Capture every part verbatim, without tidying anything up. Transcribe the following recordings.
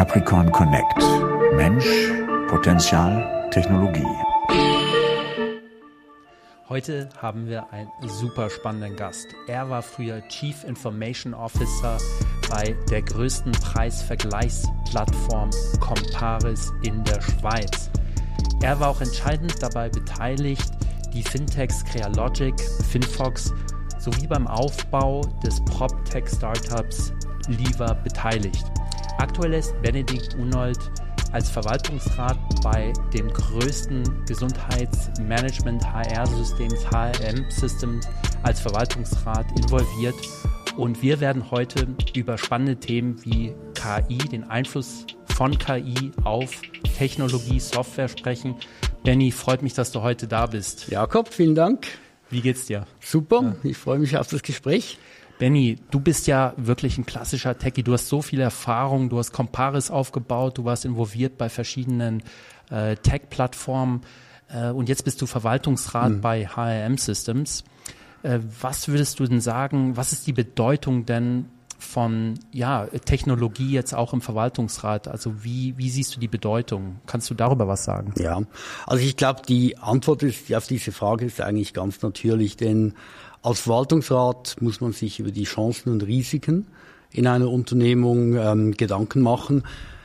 Capricorn Connect. Mensch, Potenzial, Technologie. Heute haben wir einen super spannenden Gast. Er war früher Chief Information Officer bei der größten Preisvergleichsplattform Comparis in der Schweiz. Er war auch entscheidend dabei beteiligt, die Fintechs Crealogic, Finfox sowie beim Aufbau des PropTech-Startups Liva beteiligt. Aktuell ist Benedikt Unold als Verwaltungsrat bei dem größten Gesundheitsmanagement-H R-Systems, H R M-Systems, als Verwaltungsrat involviert. Und wir werden heute über spannende Themen wie K I, den Einfluss von K I auf Technologie, Software sprechen. Benny, freut mich, dass du heute da bist. Jakob, vielen Dank. Wie geht's dir? Super, ja. Ich freue mich auf das Gespräch. Benny, du bist ja wirklich ein klassischer Techie. Du hast so viel Erfahrung, du hast Comparis aufgebaut, du warst involviert bei verschiedenen äh, Tech-Plattformen äh, und jetzt bist du Verwaltungsrat mhm. bei H R M-Systems. Äh, was würdest du denn sagen, was ist die Bedeutung denn von ja, Technologie jetzt auch im Verwaltungsrat? Also wie, wie siehst du die Bedeutung? Kannst du darüber was sagen? Ja, also ich glaube, die Antwort ist, auf diese Frage ist eigentlich ganz natürlich, denn als Verwaltungsrat muss man sich über die Chancen und Risiken in einer Unternehmung ähm, Gedanken machen.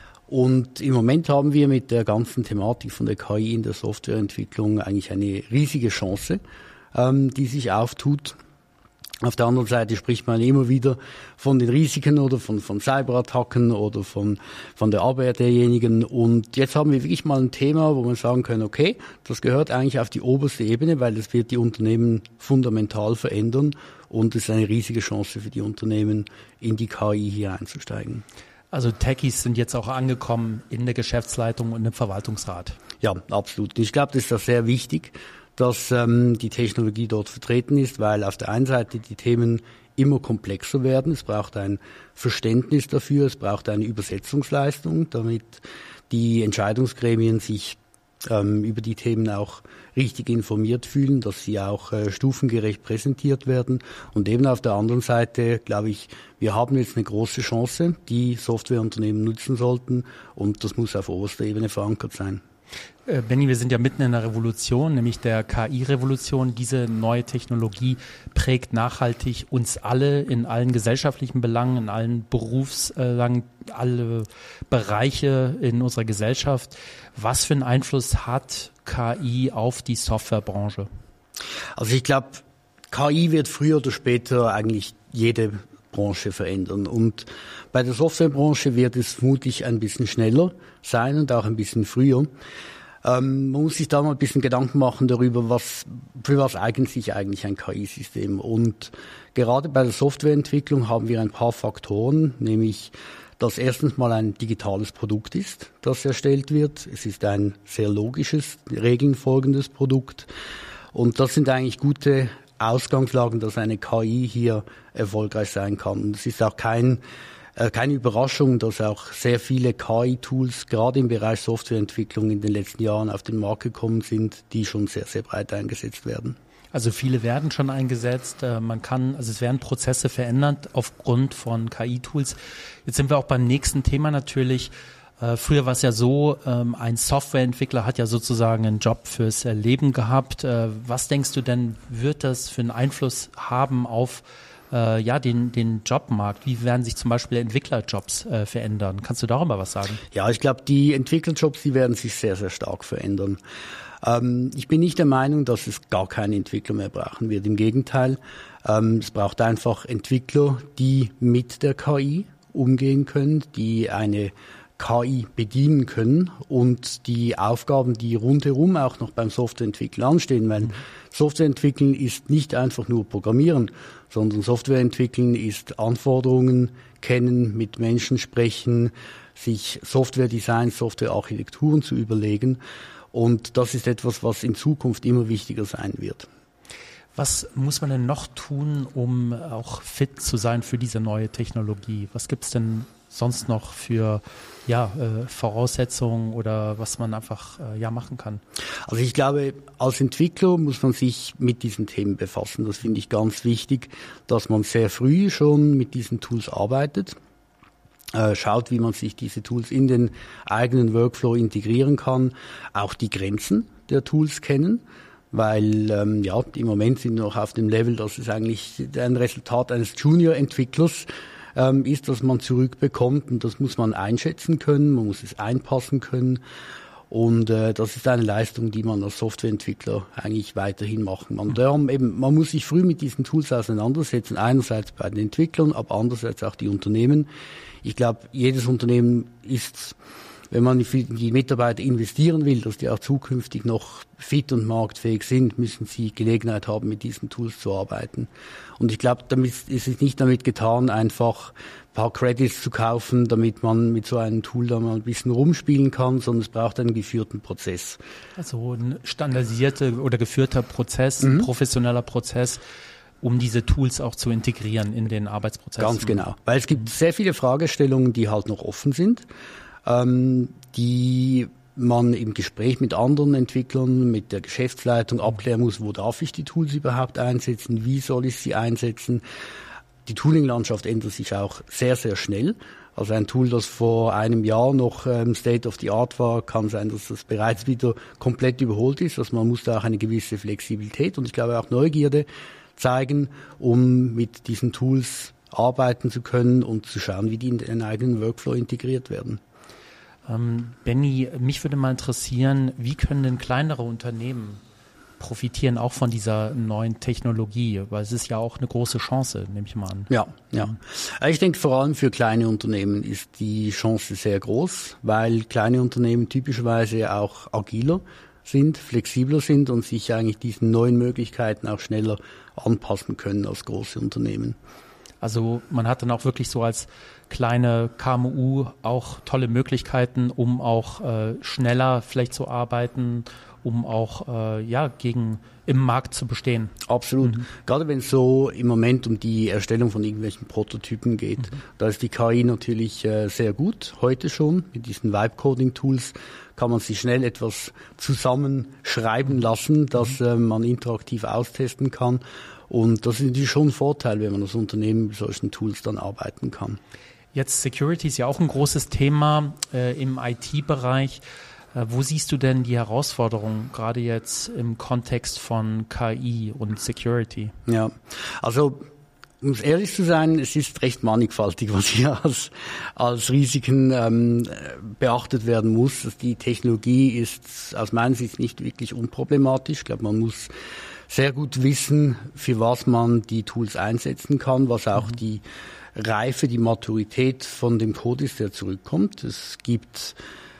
Und im Moment haben wir mit der ganzen Thematik von der K I in der Softwareentwicklung eigentlich eine riesige Chance, ähm, die sich auftut. Auf der anderen Seite spricht man immer wieder von den Risiken oder von, von Cyberattacken oder von, von der Abwehr derjenigen. Und jetzt haben wir wirklich mal ein Thema, wo wir sagen können, okay, das gehört eigentlich auf die oberste Ebene, weil das wird die Unternehmen fundamental verändern und es ist eine riesige Chance für die Unternehmen, in die K I hier einzusteigen. Also Techies sind jetzt auch angekommen in der Geschäftsleitung und im Verwaltungsrat. Ja, absolut. Ich glaube, das ist auch sehr wichtig, dass ähm, die Technologie dort vertreten ist, weil auf der einen Seite die Themen immer komplexer werden. Es braucht ein Verständnis dafür, es braucht eine Übersetzungsleistung, damit die Entscheidungsgremien sich ähm, über die Themen auch richtig informiert fühlen, dass sie auch äh, stufengerecht präsentiert werden. Und eben auf der anderen Seite, glaube ich, wir haben jetzt eine große Chance, die Softwareunternehmen nutzen sollten und das muss auf oberster Ebene verankert sein. Benni, wir sind ja mitten in einer Revolution, nämlich der K I-Revolution. Diese neue Technologie prägt nachhaltig uns alle in allen gesellschaftlichen Belangen, in allen Berufsbelangen, alle Bereiche in unserer Gesellschaft. Was für einen Einfluss hat K I auf die Softwarebranche? Also ich glaube, K I wird früher oder später eigentlich jede Branche verändern. Und bei der Softwarebranche wird es vermutlich ein bisschen schneller sein und auch ein bisschen früher. Ähm, man muss sich da mal ein bisschen Gedanken machen darüber, was, für was eignet sich eigentlich ein K I-System. Und gerade bei der Softwareentwicklung haben wir ein paar Faktoren, nämlich, dass erstens mal ein digitales Produkt ist, das erstellt wird. Es ist ein sehr logisches, Regeln folgendes Produkt. Und das sind eigentlich gute Ausgangslagen, dass eine K I hier erfolgreich sein kann. Und es ist auch kein, äh, keine Überraschung, dass auch sehr viele K I-Tools gerade im Bereich Softwareentwicklung in den letzten Jahren auf den Markt gekommen sind, die schon sehr, sehr breit eingesetzt werden. Also viele werden schon eingesetzt. Man kann, also es werden Prozesse verändert aufgrund von K I-Tools. Jetzt sind wir auch beim nächsten Thema natürlich. Äh, früher war es ja so, ähm, ein Softwareentwickler hat ja sozusagen einen Job fürs Leben gehabt. Äh, was denkst du denn, wird das für einen Einfluss haben auf äh, ja, den, den Jobmarkt? Wie werden sich zum Beispiel Entwicklerjobs äh, verändern? Kannst du darüber was sagen? Ja, ich glaube, die Entwicklerjobs, die werden sich sehr, sehr stark verändern. Ähm, ich bin nicht der Meinung, dass es gar keine Entwickler mehr brauchen wird. Im Gegenteil, ähm, es braucht einfach Entwickler, die mit der K I umgehen können, die eine K I bedienen können und die Aufgaben, die rundherum auch noch beim Softwareentwickeln anstehen, weil mhm. Softwareentwickeln ist nicht einfach nur Programmieren, sondern Softwareentwickeln ist Anforderungen kennen, mit Menschen sprechen, sich Softwaredesign, Softwarearchitekturen zu überlegen und das ist etwas, was in Zukunft immer wichtiger sein wird. Was muss man denn noch tun, um auch fit zu sein für diese neue Technologie? Was gibt's denn sonst noch für ja, äh, Voraussetzungen oder was man einfach äh, ja machen kann? Also ich glaube, als Entwickler muss man sich mit diesen Themen befassen. Das finde ich ganz wichtig, dass man sehr früh schon mit diesen Tools arbeitet. äh, schaut, wie man sich diese Tools in den eigenen Workflow integrieren kann, auch die Grenzen der Tools kennen, weil ähm, ja im Moment sind wir noch auf dem Level, dass es eigentlich ein Resultat eines Junior-Entwicklers ähm, ist, das man zurückbekommt, und das muss man einschätzen können, man muss es einpassen können. Und äh, das ist eine Leistung, die man als Softwareentwickler eigentlich weiterhin machen kann. Darum eben, man muss sich früh mit diesen Tools auseinandersetzen, einerseits bei den Entwicklern, aber andererseits auch die Unternehmen. Ich glaube, jedes Unternehmen ist, wenn man für die Mitarbeiter investieren will, dass die auch zukünftig noch fit und marktfähig sind, müssen sie Gelegenheit haben, mit diesen Tools zu arbeiten. Und ich glaube, damit ist es nicht damit getan, einfach ein paar Credits zu kaufen, damit man mit so einem Tool da mal ein bisschen rumspielen kann, sondern es braucht einen geführten Prozess. Also ein standardisierter oder geführter Prozess, Mhm. ein professioneller Prozess, um diese Tools auch zu integrieren in den Arbeitsprozess. Ganz genau. Weil es gibt sehr viele Fragestellungen, die halt noch offen sind, ähm, die man im Gespräch mit anderen Entwicklern, mit der Geschäftsleitung abklären muss, wo darf ich die Tools überhaupt einsetzen, wie soll ich sie einsetzen. Die Tooling-Landschaft ändert sich auch sehr, sehr schnell. Also ein Tool, das vor einem Jahr noch ähm, State of the Art war, kann sein, dass das bereits wieder komplett überholt ist. Also man muss da auch eine gewisse Flexibilität und ich glaube auch Neugierde zeigen, um mit diesen Tools arbeiten zu können und zu schauen, wie die in den eigenen Workflow integriert werden. Ähm, Benny, mich würde mal interessieren, wie können denn kleinere Unternehmen profitieren auch von dieser neuen Technologie? Weil es ist ja auch eine große Chance, nehme ich mal an. Ja, ja. Ich denke, vor allem für kleine Unternehmen ist die Chance sehr groß, weil kleine Unternehmen typischerweise auch agiler sind, flexibler sind und sich eigentlich diesen neuen Möglichkeiten auch schneller anpassen können als große Unternehmen. Also man hat dann auch wirklich so als kleine K M U auch tolle Möglichkeiten, um auch äh, schneller vielleicht zu arbeiten, um auch äh, ja gegen im Markt zu bestehen. Absolut. Mhm. Gerade wenn es so im Moment um die Erstellung von irgendwelchen Prototypen geht, mhm. da ist die K I natürlich äh, sehr gut. Heute schon mit diesen Vibe-Coding-Tools kann man sich schnell etwas zusammenschreiben lassen, das äh, man interaktiv austesten kann. Und das ist natürlich schon ein Vorteil, wenn man als Unternehmen mit solchen Tools dann arbeiten kann. Jetzt Security ist ja auch ein großes Thema äh, im I T-Bereich. Äh, wo siehst du denn die Herausforderungen, gerade jetzt im Kontext von K I und Security? Ja, also um ehrlich zu sein, es ist recht mannigfaltig, was hier als, als Risiken ähm, beachtet werden muss. Die Technologie ist aus meiner Sicht nicht wirklich unproblematisch. Ich glaube, man muss sehr gut wissen, für was man die Tools einsetzen kann, was auch mhm. die Reife, die Maturität von dem Code ist, der zurückkommt. Es gibt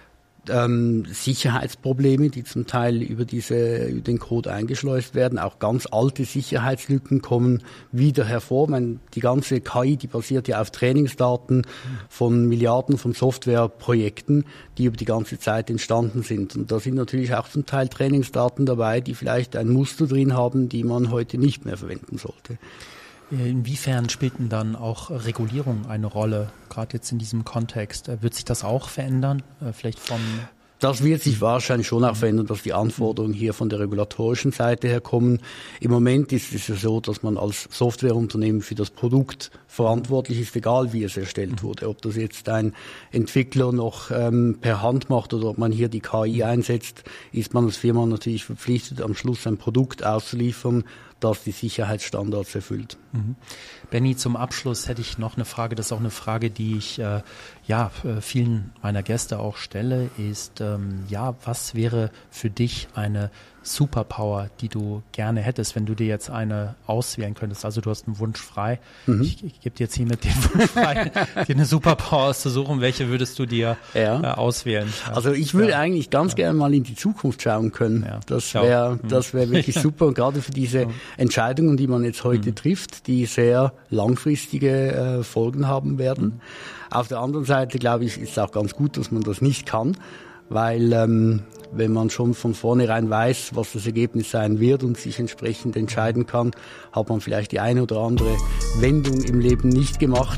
ähm, Sicherheitsprobleme, die zum Teil über diese über den Code eingeschleust werden. Auch ganz alte Sicherheitslücken kommen wieder hervor. Ich meine, die ganze K I, die basiert ja auf Trainingsdaten von Milliarden von Softwareprojekten, die über die ganze Zeit entstanden sind. Und da sind natürlich auch zum Teil Trainingsdaten dabei, die vielleicht ein Muster drin haben, die man heute nicht mehr verwenden sollte. Inwiefern spielt denn dann auch Regulierung eine Rolle, gerade jetzt in diesem Kontext? Wird sich das auch verändern, vielleicht vom... Das wird sich wahrscheinlich schon auch verändern, dass die Anforderungen hier von der regulatorischen Seite her kommen. Im Moment ist es ja so, dass man als Softwareunternehmen für das Produkt verantwortlich ist, egal wie es erstellt wurde. Ob das jetzt ein Entwickler noch ähm, per Hand macht oder ob man hier die K I einsetzt, ist man als Firma natürlich verpflichtet, am Schluss ein Produkt auszuliefern, das die Sicherheitsstandards erfüllt. Mhm. Benny, zum Abschluss hätte ich noch eine Frage, das ist auch eine Frage, die ich äh, ja vielen meiner Gäste auch stelle, ist, ähm, ja, was wäre für dich eine Superpower, die du gerne hättest, wenn du dir jetzt eine auswählen könntest? Also du hast einen Wunsch frei. Mhm. Ich, ich gebe dir jetzt hiermit den Wunsch frei, dir eine Superpower auszusuchen. Welche würdest du dir ja. äh, auswählen? Ja. Also ich würde ja. eigentlich ganz ja. gerne mal in die Zukunft schauen können. Ja. Das wäre das wäre wirklich super. Und gerade für diese ja. Entscheidungen, die man jetzt heute mhm. trifft, die sehr langfristige äh, Folgen haben werden. Mhm. Auf der anderen Seite, glaube ich, ist es auch ganz gut, dass man das nicht kann, weil ähm, wenn man schon von vornherein weiß, was das Ergebnis sein wird und sich entsprechend entscheiden kann, hat man vielleicht die eine oder andere Wendung im Leben nicht gemacht,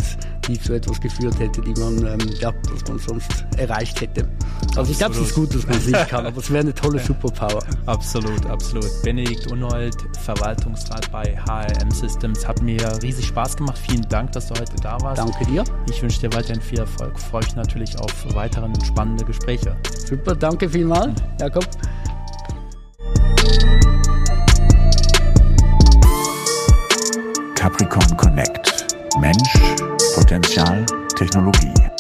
nie zu etwas geführt hätte, die man, ähm, ja, das man sonst erreicht hätte. Also ich glaube, es ist gut, dass man es nicht kann, aber es wäre eine tolle Superpower. Absolut, absolut. Benedikt Unold, Verwaltungsrat bei H R M Systems. Hat mir riesig Spaß gemacht. Vielen Dank, dass du heute da warst. Danke dir. Ich wünsche dir weiterhin viel Erfolg. Freue mich natürlich auf weitere spannende Gespräche. Super, danke vielmals, Jakob. Capricorn Connect. Mensch, Potenzial, Technologie.